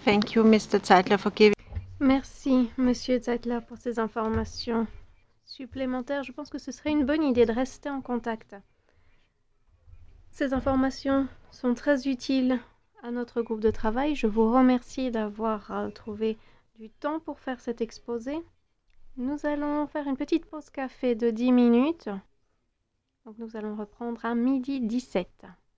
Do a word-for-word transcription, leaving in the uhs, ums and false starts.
Thank you, Mister Zeitler, for giving. Merci, Monsieur Zeitler, pour ces informations supplémentaires. Je pense que ce serait une bonne idée de rester en contact. Ces informations sont très utiles à notre groupe de travail. Je vous remercie d'avoir euh, trouvé du temps pour faire cet exposé. Nous allons faire une petite pause café de dix minutes. Donc nous allons reprendre à midi dix-sept.